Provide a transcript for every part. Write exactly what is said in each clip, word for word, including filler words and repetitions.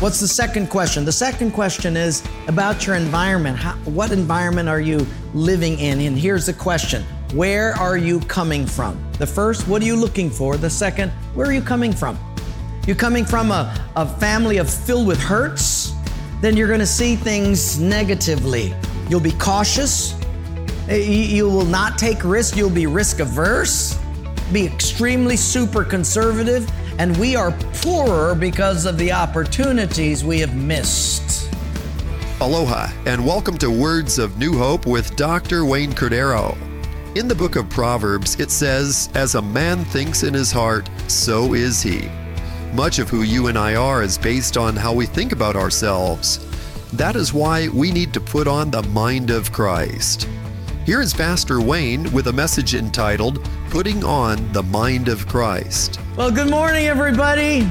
What's the second question? The second question is about your environment. How, what environment are you living in? And here's the question. Where are you coming from? The first, what are you looking for? The second, where are you coming from? You're coming from a, a family of filled with hurts, then you're going to see things negatively. You'll be cautious. You, you will not take risks. You'll be risk averse, be extremely super conservative, and we are poorer because of the opportunities we have missed. Aloha, and welcome to Words of New Hope with Doctor Wayne Cordeiro. In the book of Proverbs, it says, "As a man thinks in his heart, so is he." Much of who you and I are is based on how we think about ourselves. That is why we need to put on the mind of Christ. Here is Pastor Wayne with a message entitled, Putting on the Mind of Christ. Well, good morning, everybody.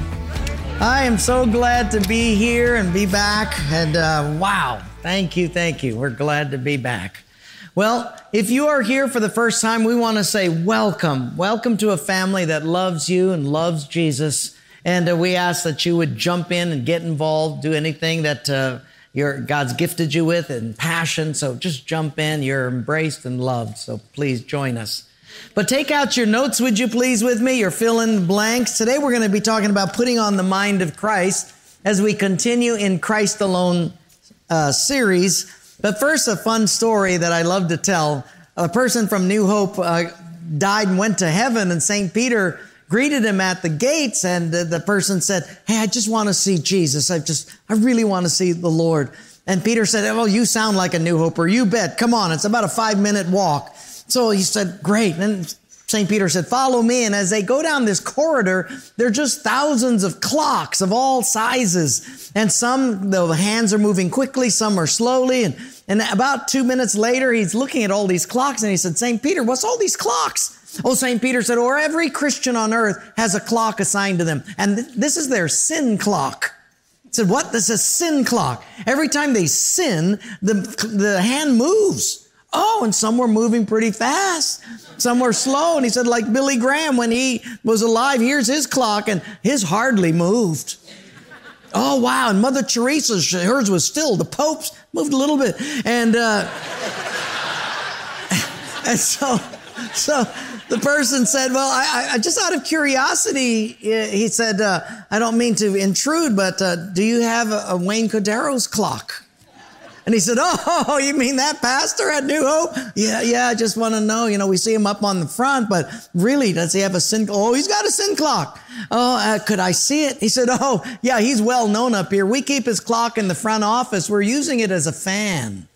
I am so glad to be here and be back. And uh, wow, thank you, thank you. We're glad to be back. Well, if you are here for the first time, we want to say welcome. Welcome to a family that loves you and loves Jesus. And uh, we ask that you would jump in and get involved, do anything that uh, your God's gifted you with and passion. So just jump in. You're embraced and loved. So please join us. But take out your notes, would you please, with me? You're filling blanks. Today we're going to be talking about putting on the mind of Christ as we continue in Christ Alone uh, series. But first, a fun story that I love to tell. A person from New Hope uh, died and went to heaven, and Saint Peter greeted him at the gates, and uh, the person said, "Hey, I just want to see Jesus. I just, I really want to see the Lord." And Peter said, "Oh, you sound like a New Hoper. You bet. Come on. It's about a five-minute walk." So he said, "Great." And Saint Peter said, "Follow me." And as they go down this corridor, there are just thousands of clocks of all sizes. And some, the hands are moving quickly, some are slowly. And, and about two minutes later, he's looking at all these clocks and he said, "Saint Peter, what's all these clocks?" Oh, Saint Peter said, "Or every Christian on earth has a clock assigned to them. And th- this is their sin clock." He said, "What? This is a sin clock. Every time they sin, the, the hand moves." Oh, and some were moving pretty fast. Some were slow. And he said, like Billy Graham, when he was alive, here's his clock, and his hardly moved. Oh, wow. And Mother Teresa's, hers was still. The Pope's moved a little bit. And, uh, and so, so the person said, "Well, I, I just out of curiosity," he said, uh, "I don't mean to intrude, but uh, do you have a, a Wayne Cordeiro's clock?" And he said, "Oh, you mean that pastor at New Hope? Yeah, yeah, I just want to know. You know, we see him up on the front, but really, does he have a sin? Oh, he's got a sin clock. Oh, uh, could I see it?" He said, "Oh, yeah, he's well known up here. We keep his clock in the front office. We're using it as a fan."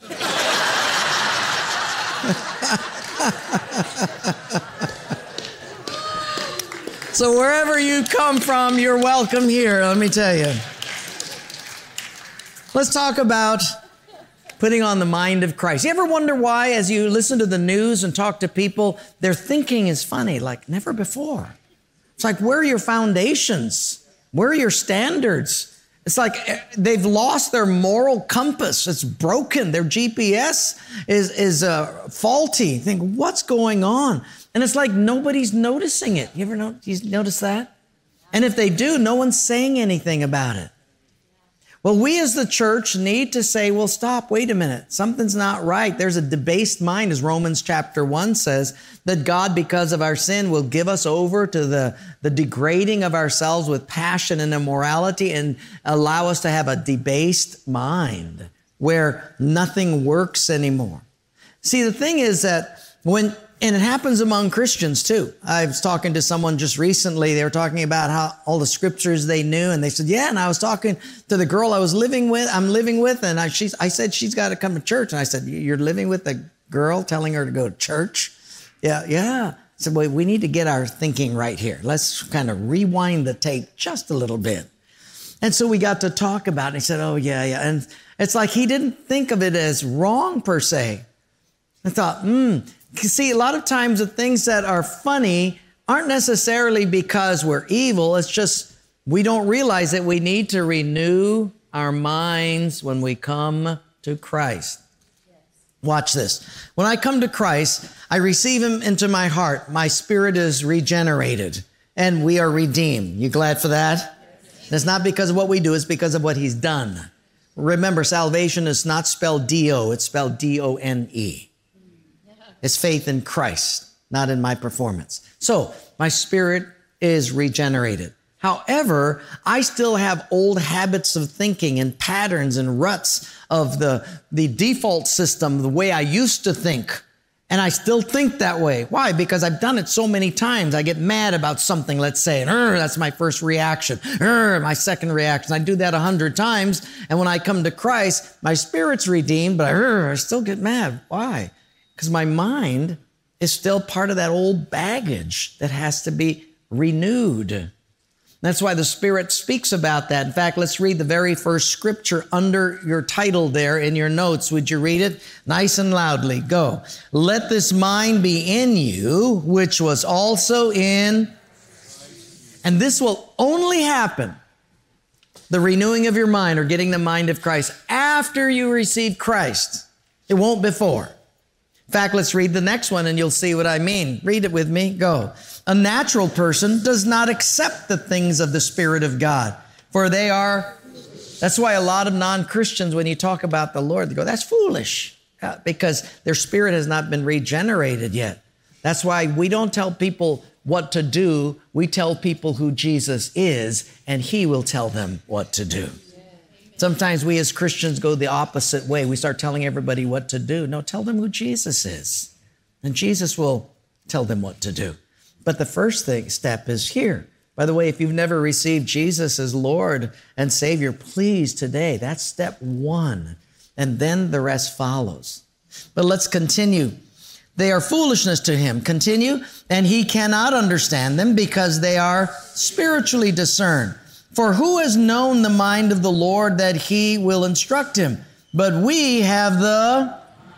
So wherever you come from, you're welcome here, let me tell you. Let's talk about putting on the mind of Christ. You ever wonder why, as you listen to the news and talk to people, their thinking is funny, like never before? It's like, where are your foundations? Where are your standards? It's like they've lost their moral compass. It's broken. Their G P S is, is uh, faulty. You think, what's going on? And it's like nobody's noticing it. You ever know, you notice that? And if they do, no one's saying anything about it. Well, we as the church need to say, well, stop, wait a minute. Something's not right. There's a debased mind, as Romans chapter one says, that God, because of our sin, will give us over to the, the degrading of ourselves with passion and immorality and allow us to have a debased mind where nothing works anymore. See, the thing is that when, and it happens among Christians too. I was talking to someone just recently. They were talking about how all the scriptures they knew. And they said, yeah. And I was talking to the girl I was living with, I'm living with. And I, she's, I said, she's got to come to church. And I said, you're living with a girl telling her to go to church? Yeah, yeah. I said, well, we need to get our thinking right here. Let's kind of rewind the tape just a little bit. And so we got to talk about it. And he said, oh, yeah, yeah. And it's like he didn't think of it as wrong per se. I thought, hmm. You see, a lot of times the things that are funny aren't necessarily because we're evil. It's just we don't realize that we need to renew our minds when we come to Christ. Yes. Watch this. When I come to Christ, I receive him into my heart. My spirit is regenerated and we are redeemed. You glad for that? Yes. And it's not because of what we do, it's because of what he's done. Remember, salvation is not spelled D O, it's spelled D O N E. It's faith in Christ, not in my performance. So, my spirit is regenerated. However, I still have old habits of thinking and patterns and ruts of the, the default system, the way I used to think. And I still think that way. Why? Because I've done it so many times. I get mad about something, let's say, and that's my first reaction. My second reaction. I do that a hundred times. And when I come to Christ, my spirit's redeemed, but I, I still get mad. Why? Because my mind is still part of that old baggage that has to be renewed. That's why the Spirit speaks about that. In fact, let's read the very first scripture under your title there in your notes. Would you read it? Nice and loudly. Go. Let this mind be in you, which was also in... And this will only happen, the renewing of your mind or getting the mind of Christ, after you receive Christ. It won't before. In fact, let's read the next one and you'll see what I mean. Read it with me. Go. A natural person does not accept the things of the Spirit of God, for they are, that's why a lot of non-Christians, when you talk about the Lord, they go, that's foolish, uh, because their spirit has not been regenerated yet. That's why we don't tell people what to do. We tell people who Jesus is, and he will tell them what to do. Sometimes we as Christians go the opposite way. We start telling everybody what to do. No, tell them who Jesus is, and Jesus will tell them what to do. But the first thing, step is here. By the way, if you've never received Jesus as Lord and Savior, please today, that's step one. And then the rest follows. But let's continue. They are foolishness to him. Continue. And he cannot understand them because they are spiritually discerned. For who has known the mind of the Lord that he will instruct him? But we have the...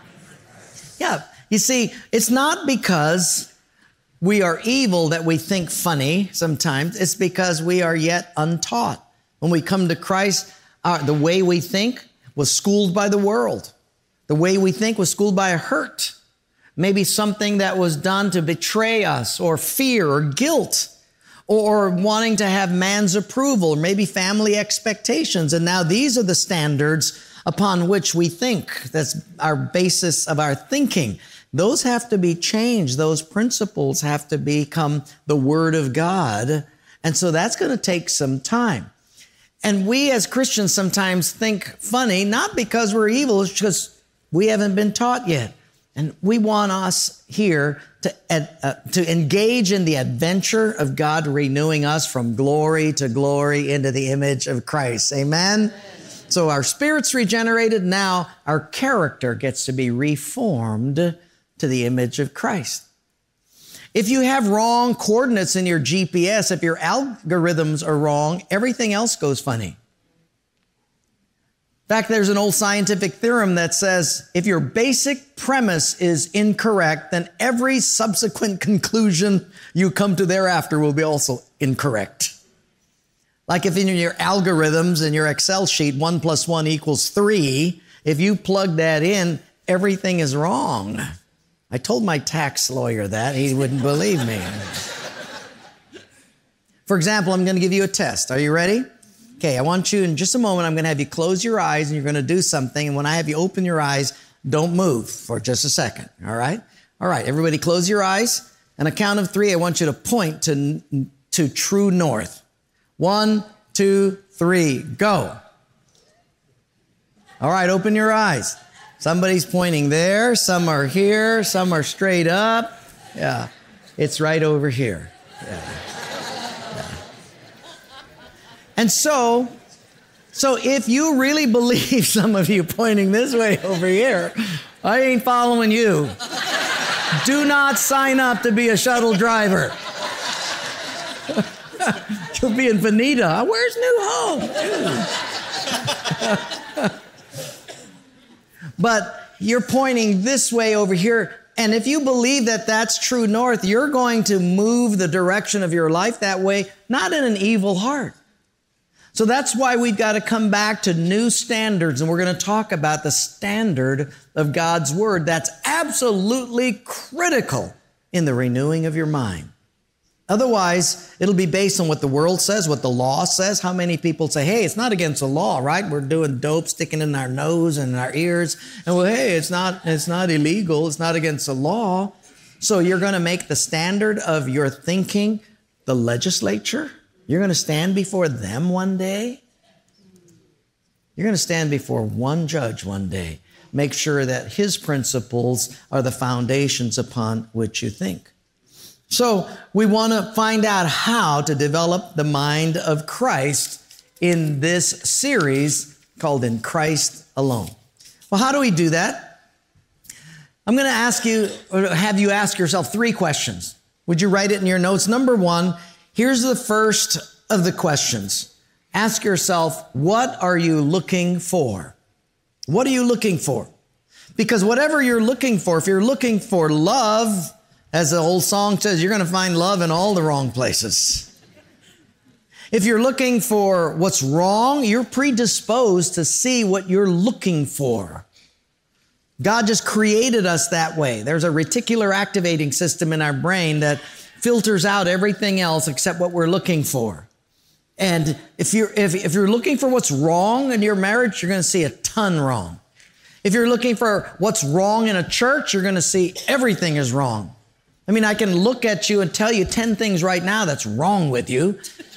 Yeah, you see, it's not because we are evil that we think funny sometimes. It's because we are yet untaught. When we come to Christ, uh, the way we think was schooled by the world. The way we think was schooled by a hurt. Maybe something that was done to betray us, or fear or guilt, or wanting to have man's approval, or maybe family expectations. And now these are the standards upon which we think. That's our basis of our thinking. Those have to be changed. Those principles have to become the Word of God. And so that's going to take some time. And we as Christians sometimes think funny, not because we're evil, it's because we haven't been taught yet. And we want us here to, uh, to engage in the adventure of God renewing us from glory to glory into the image of Christ. Amen? Amen. So our spirit's regenerated. Now our character gets to be reformed to the image of Christ. If you have wrong coordinates in your G P S, if your algorithms are wrong, everything else goes funny. In fact, there's an old scientific theorem that says if your basic premise is incorrect, then every subsequent conclusion you come to thereafter will be also incorrect. Like if in your algorithms in your Excel sheet, one plus one equals three, if you plug that in, everything is wrong. I told my tax lawyer that. He wouldn't believe me. For example, I'm going to give you a test. Are you ready? Okay, I want you in just a moment, I'm going to have you close your eyes and you're going to do something. And when I have you open your eyes, don't move for just a second. All right? All right, everybody close your eyes. On a count of three, I want you to point to, to true north. One, two, three, go. All right, open your eyes. Somebody's pointing there, some are here, some are straight up. Yeah, it's right over here. Yeah. Yeah. And so, so if you really believe, some of you pointing this way over here, I ain't following you. Do not sign up to be a shuttle driver. You'll be in Veneta. Where's New Hope? But you're pointing this way over here. And if you believe that that's true north, you're going to move the direction of your life that way, not in an evil heart. So that's why we've got to come back to new standards. And we're going to talk about the standard of God's Word that's absolutely critical in the renewing of your mind. Otherwise, it'll be based on what the world says, what the law says. How many people say, hey, it's not against the law, right? We're doing dope, sticking in our nose and in our ears. And well, hey, it's not, it's not illegal. It's not against the law. So you're going to make the standard of your thinking the legislature? You're going to stand before them one day? You're going to stand before one judge one day. Make sure that his principles are the foundations upon which you think. So we want to find out how to develop the mind of Christ in this series called In Christ Alone. Well, how do we do that? I'm going to ask you, or have you ask yourself three questions. Would you write it in your notes? Number one, here's the first of the questions. Ask yourself, what are you looking for? What are you looking for? Because whatever you're looking for, if you're looking for love, as the old song says, you're going to find love in all the wrong places. If you're looking for what's wrong, you're predisposed to see what you're looking for. God just created us that way. There's a reticular activating system in our brain that filters out everything else except what we're looking for. And if you're, if, if you're looking for what's wrong in your marriage, you're going to see a ton wrong. If you're looking for what's wrong in a church, you're going to see everything is wrong. I mean, I can look at you and tell you ten things right now that's wrong with you.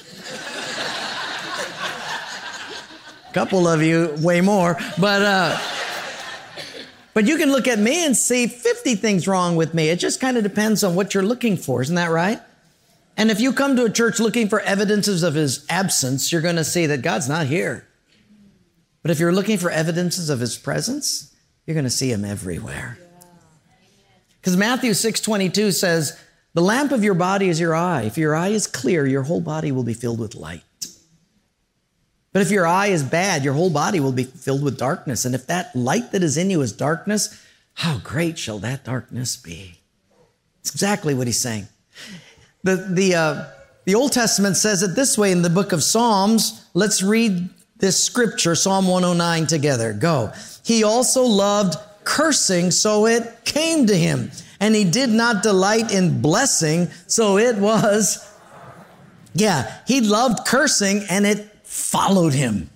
A couple of you, way more. But, uh, but you can look at me and see fifty things wrong with me. It just kind of depends on what you're looking for. Isn't that right? And if you come to a church looking for evidences of his absence, you're going to see that God's not here. But if you're looking for evidences of his presence, you're going to see him everywhere. Because Matthew six twenty-two says, the lamp of your body is your eye. If your eye is clear, your whole body will be filled with light. But if your eye is bad, your whole body will be filled with darkness. And if that light that is in you is darkness, how great shall that darkness be? It's exactly what he's saying. The, the, uh, the Old Testament says it this way in the book of Psalms. Let's read this scripture, Psalm one oh nine, together. Go. He also loved cursing, so it came to him. And he did not delight in blessing, so it was, yeah, he loved cursing and it followed him.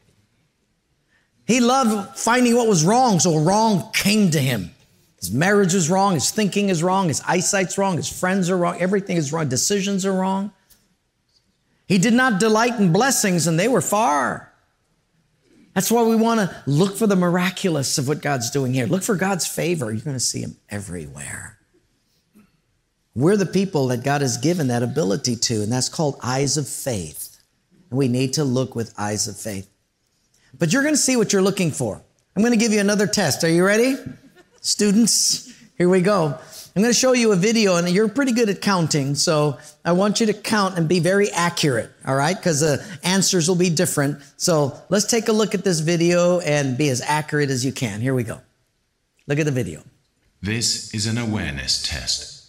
He loved finding what was wrong, so wrong came to him. His marriage is wrong, his thinking is wrong, his eyesight's wrong, his friends are wrong, everything is wrong, decisions are wrong. He did not delight in blessings, and they were far. That's why we want to look for the miraculous of what God's doing here. Look for God's favor. You're going to see him everywhere. We're the people that God has given that ability to, and that's called eyes of faith. And we need to look with eyes of faith. But you're going to see what you're looking for. I'm going to give you another test. Are you ready? Students, here we go. I'm going to show you a video, and you're pretty good at counting, so I want you to count and be very accurate, all right? Because the answers will be different. So let's take a look at this video and be as accurate as you can. Here we go. Look at the video. This is an awareness test.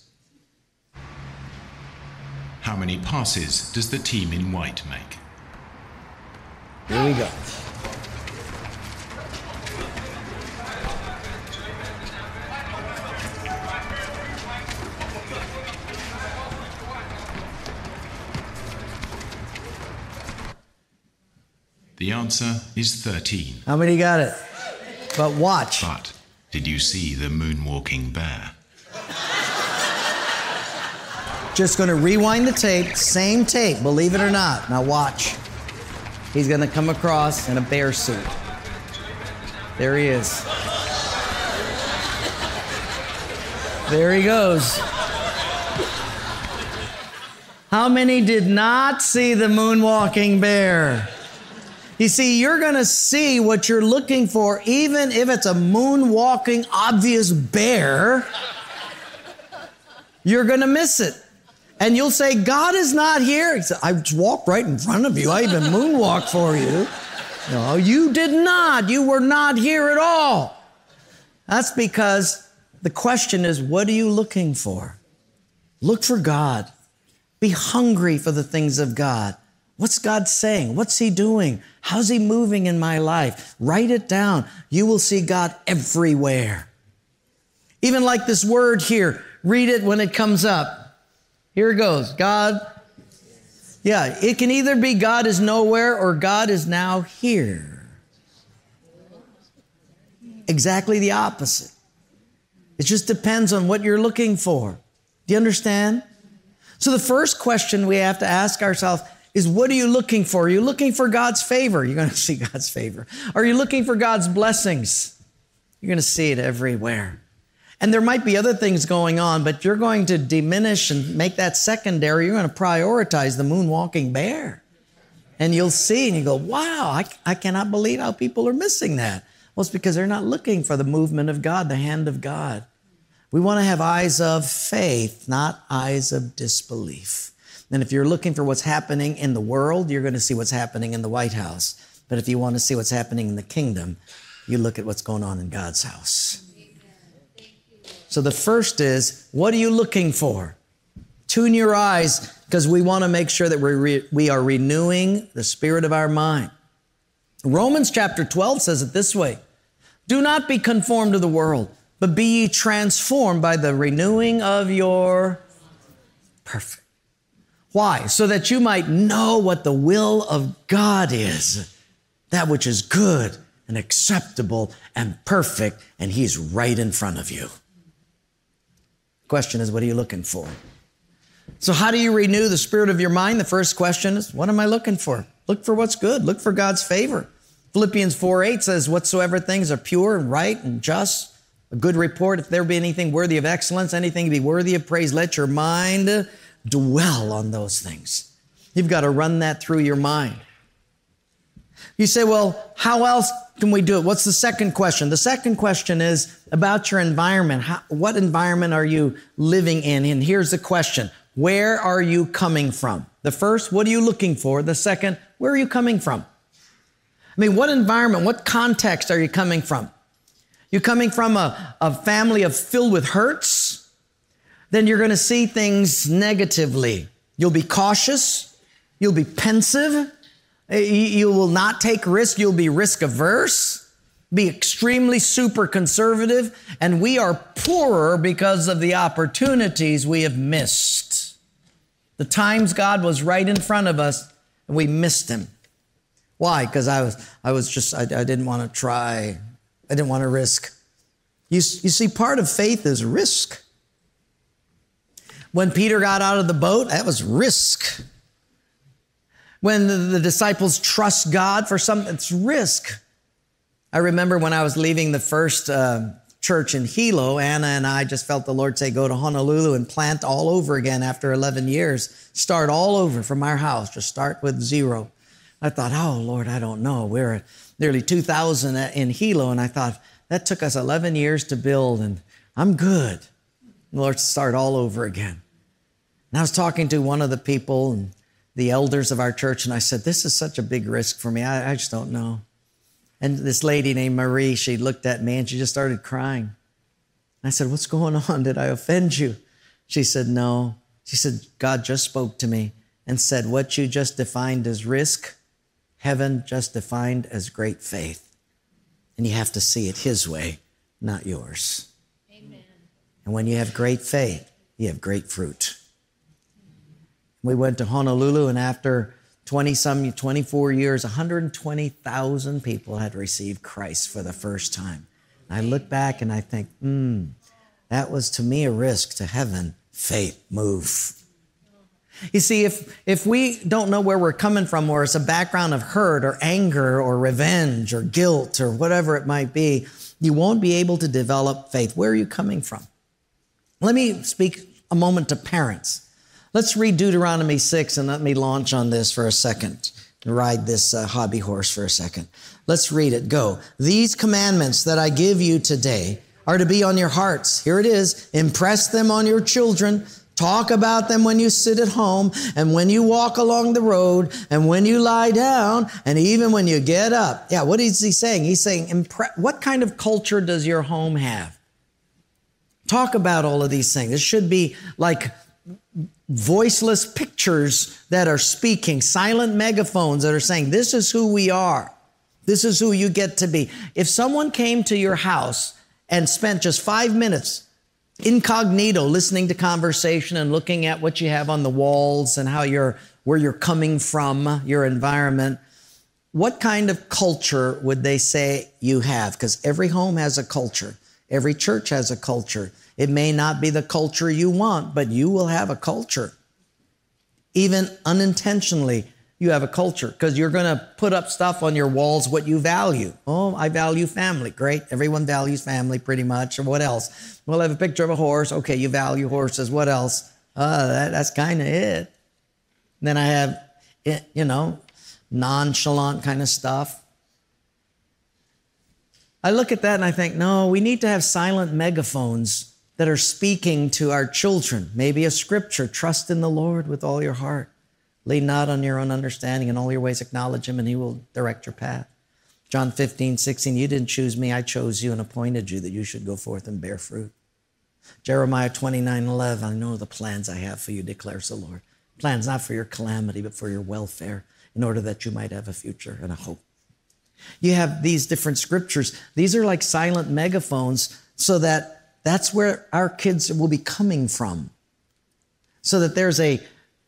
How many passes does the team in white make? Here we go. The answer is thirteen. How many got it? But watch. But did you see the moonwalking bear? Just going to rewind the tape, same tape, believe it or not. Now watch. He's going to come across in a bear suit. There he is. There he goes. How many did not see the moonwalking bear? You see, you're going to see what you're looking for, even if it's a moonwalking, obvious bear. You're going to miss it. And you'll say, God is not here. He said, I walked right in front of you. I even moonwalked for you. No, you did not. You were not here at all. That's because the question is, what are you looking for? Look for God. Be hungry for the things of God. What's God saying? What's he doing? How's he moving in my life? Write it down. You will see God everywhere. Even like this word here, read it when it comes up. Here it goes. God, yeah, it can either be God is nowhere or God is now here. Exactly the opposite. It just depends on what you're looking for. Do you understand? So the first question we have to ask ourselves is, what are you looking for? Are you looking for God's favor? You're going to see God's favor. Are you looking for God's blessings? You're going to see it everywhere. And there might be other things going on, but you're going to diminish and make that secondary. You're going to prioritize the moonwalking bear. And you'll see and you go, wow, I, I cannot believe how people are missing that. Well, it's because they're not looking for the movement of God, the hand of God. We want to have eyes of faith, not eyes of disbelief. And if you're looking for what's happening in the world, you're going to see what's happening in the White House. But if you want to see what's happening in the kingdom, you look at what's going on in God's house. So the first is, what are you looking for? Tune your eyes, because we want to make sure that we're re- we are renewing the spirit of our mind. Romans chapter twelve says it this way: do not be conformed to the world, but be ye transformed by the renewing of your perfect. Why? So that you might know what the will of God is, that which is good and acceptable and perfect, and He's right in front of you. Question is, what are you looking for? So how do you renew the spirit of your mind? The first question is, what am I looking for? Look for what's good. Look for God's favor. Philippians four eight says, whatsoever things are pure and right and just, a good report, if there be anything worthy of excellence, anything to be worthy of praise, let your mind dwell on those things. You've got to run that through your mind. You say, well, how else can we do it? What's the second question? The second question is about your environment. How, what environment are you living in? And here's the question: where are you coming from? The first, what are you looking for? The second, where are you coming from? I mean, what environment, what context are you coming from? You coming from a, a family of filled with hurts? Then you're going to see things negatively. You'll be cautious. You'll be pensive. You will not take risk. You'll be risk averse, be extremely super conservative. And we are poorer because of the opportunities we have missed. The times God was right in front of us and we missed Him. Why? Because I was, I was just, I, I didn't want to try. I didn't want to risk. You, you see, part of faith is risk. When Peter got out of the boat, that was risk. When the, the disciples trust God for something, it's risk. I remember when I was leaving the first uh, church in Hilo, Anna and I just felt the Lord say, go to Honolulu and plant all over again after eleven years. Start all over from our house. Just start with zero. I thought, oh, Lord, I don't know. We're at nearly two thousand in Hilo, and I thought, that took us eleven years to build, and I'm good. The Lord, start all over again. And I was talking to one of the people and the elders of our church, and I said, this is such a big risk for me. I, I just don't know. And this lady named Marie, she looked at me and she just started crying. And I said, what's going on? Did I offend you? She said, no. She said, God just spoke to me and said, what you just defined as risk, heaven just defined as great faith. And you have to see it His way, not yours. Amen. And when you have great faith, you have great fruit. We went to Honolulu, and after twenty-some, twenty-four years, one hundred twenty thousand people had received Christ for the first time. And I look back and I think, hmm, that was to me a risk to heaven. Faith, move. You see, if, if we don't know where we're coming from, or it's a background of hurt or anger or revenge or guilt or whatever it might be, you won't be able to develop faith. Where are you coming from? Let me speak a moment to parents. Let's read Deuteronomy six and let me launch on this for a second and ride this uh, hobby horse for a second. Let's read it. Go. These commandments that I give you today are to be on your hearts. Here it is. Impress them on your children. Talk about them when you sit at home and when you walk along the road and when you lie down and even when you get up. Yeah, what is he saying? He's saying, impre- what kind of culture does your home have? Talk about all of these things. It should be like voiceless pictures that are speaking, silent megaphones that are saying, this is who we are. This is who you get to be. If someone came to your house and spent just five minutes incognito, listening to conversation and looking at what you have on the walls and how you're, where you're coming from, your environment, what kind of culture would they say you have? Because every home has a culture. Every church has a culture. It may not be the culture you want, but you will have a culture. Even unintentionally, you have a culture because you're going to put up stuff on your walls, what you value. Oh, I value family. Great. Everyone values family pretty much. Or what else? Well, I have a picture of a horse. Okay, you value horses. What else? Uh, that, that's kind of it. And then I have, you know, nonchalant kind of stuff. I look at that and I think, no, we need to have silent megaphones that are speaking to our children. Maybe a scripture, trust in the Lord with all your heart. Lean not on your own understanding. In all your ways acknowledge him and he will direct your path. John fifteen, sixteen, you didn't choose me, I chose you and appointed you that you should go forth and bear fruit. Jeremiah twenty-nine, eleven, I know the plans I have for you, declares the Lord. Plans not for your calamity, but for your welfare, in order that you might have a future and a hope. You have these different scriptures. These are like silent megaphones so that that's where our kids will be coming from. So that there's a,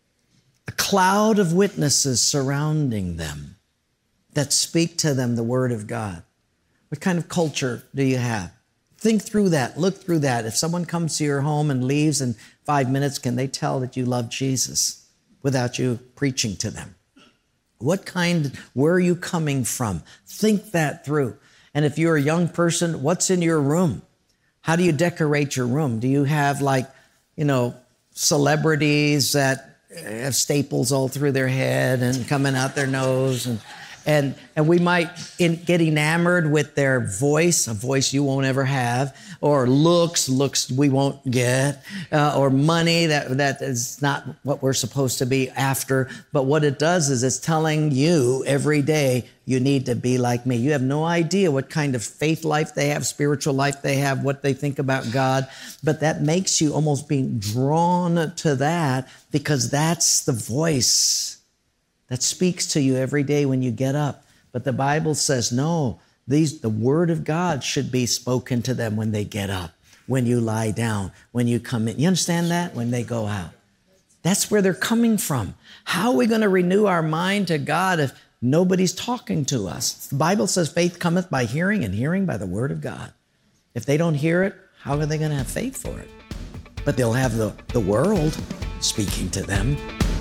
a cloud of witnesses surrounding them that speak to them the word of God. What kind of culture do you have? Think through that. Look through that. If someone comes to your home and leaves in five minutes, can they tell that you love Jesus without you preaching to them? What kind, where are you coming from? Think that through. And if you're a young person, what's in your room? How do you decorate your room? Do you have like, you know, celebrities that have staples all through their head and coming out their nose? And and and we might in, get enamored with their voice, a voice you won't ever have, or looks, looks we won't get, uh, or money that that is not what we're supposed to be after. But what it does is it's telling you every day, you need to be like me. You have no idea what kind of faith life they have, spiritual life they have, what they think about God. But that makes you almost being drawn to that because that's the voice that speaks to you every day when you get up. But the Bible says, no, these, the word of God should be spoken to them when they get up, when you lie down, when you come in. You understand that? When they go out. That's where they're coming from. How are we going to renew our mind to God if nobody's talking to us? The Bible says faith cometh by hearing and hearing by the word of God. If they don't hear it, how are they going to have faith for it? But they'll have the, the world speaking to them.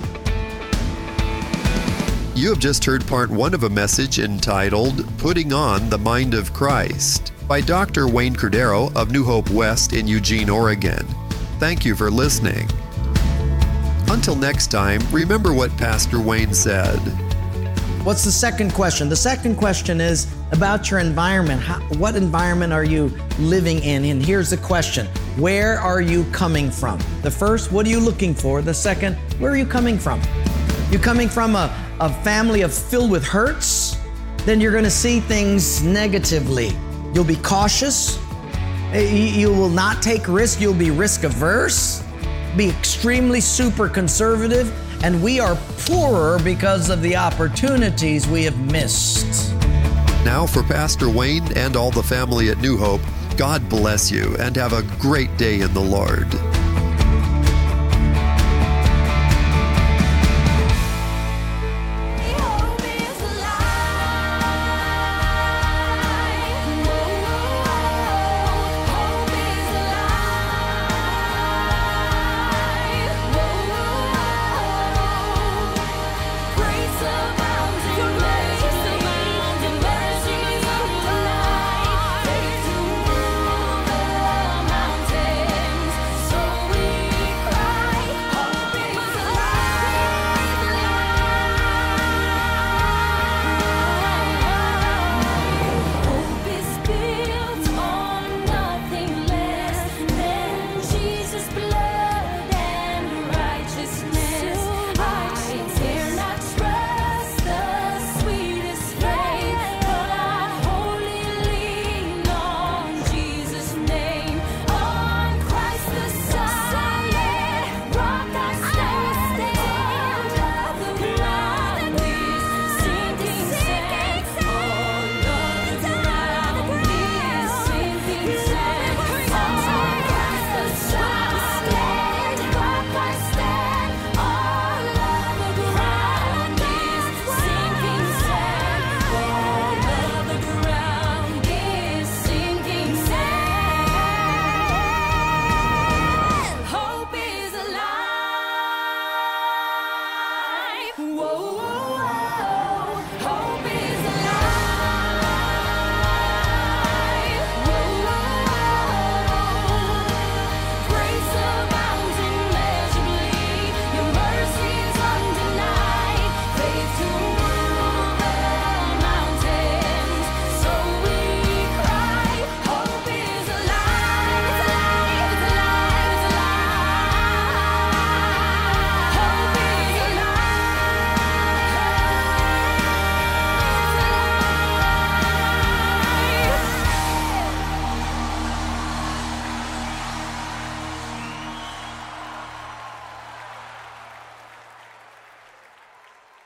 You have just heard part one of a message entitled Putting on the Mind of Christ by Doctor Wayne Cordero of New Hope West in Eugene, Oregon. Thank you for listening. Until next time, remember what Pastor Wayne said. What's the second question? The second question is about your environment. How, what environment are you living in? And here's the question. Where are you coming from? The first, what are you looking for? The second, where are you coming from? You coming from a, a family of filled with hurts? Then you're going to see things negatively. You'll be cautious. You, you will not take risk. You'll be risk averse. Be extremely super conservative. And we are poorer because of the opportunities we have missed. Now for Pastor Wayne and all the family at New Hope, God bless you and have a great day in the Lord.